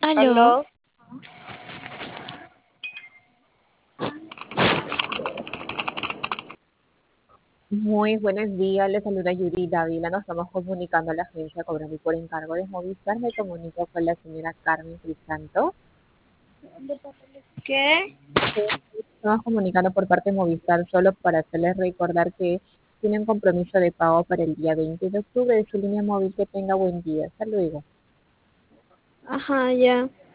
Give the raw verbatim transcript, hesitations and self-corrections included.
Aló, Aló, Muy buenos días, les saluda Yuri Dávila. Nos estamos comunicando a la agencia Cobrami por encargo de Movistar. Me comunico con la señora Carmen Crisanto. ¿qué? Estamos comunicando por parte de Movistar solo para hacerles recordar que tienen compromiso de pago para el día veinte de octubre de su línea móvil. Que tenga buen día. Hasta luego. Ajá, ya.